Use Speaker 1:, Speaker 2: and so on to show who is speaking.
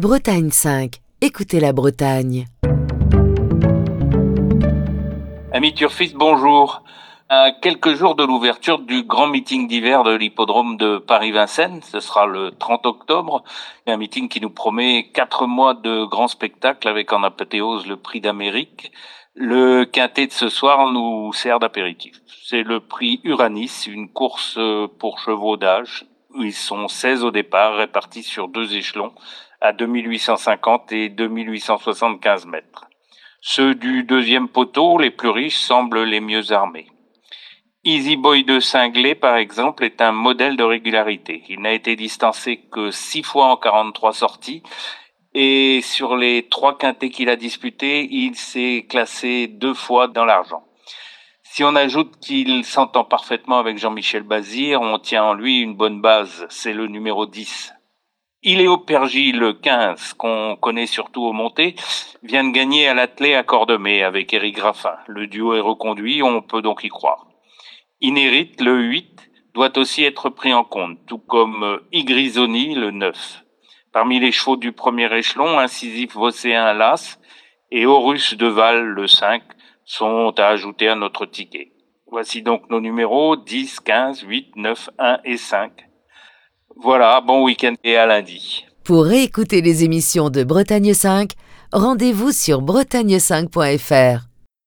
Speaker 1: Bretagne 5, écoutez la Bretagne.
Speaker 2: Ami Turfiste, bonjour. À quelques jours de l'ouverture du grand meeting d'hiver de l'hippodrome de Paris-Vincennes, ce sera le 30 octobre, un meeting qui nous promet 4 mois de grands spectacles avec en apothéose le prix d'Amérique. Le quintet de ce soir nous sert d'apéritif. C'est le prix Uranus, une course pour chevaux d'âge. Ils sont 16 au départ, répartis sur 2 échelons à 2850 et 2875 mètres. Ceux du deuxième poteau, les plus riches, semblent les mieux armés. Easy Boy de Cinglé, par exemple, est un modèle de régularité. Il n'a été distancé que 6 fois en 43 sorties et sur les 3 quintets qu'il a disputés, il s'est classé 2 fois dans l'argent. Si on ajoute qu'il s'entend parfaitement avec Jean-Michel Bazir, on tient en lui une bonne base, c'est le numéro 10. Iléo Pergy, le 15, qu'on connaît surtout au monté, vient de gagner à l'attelé à Cordemais avec Éric Graffin. Le duo est reconduit, on peut donc y croire. Inérit, le 8, doit aussi être pris en compte, tout comme Igrisoni, le 9. Parmi les chevaux du premier échelon, Incisif Vocéen Las et Horus de Val, le 5, sont à ajouter à notre ticket. Voici donc nos numéros 10, 15, 8, 9, 1 et 5. Voilà, bon week-end et à lundi.
Speaker 1: Pour réécouter les émissions de Bretagne 5, rendez-vous sur bretagne5.fr.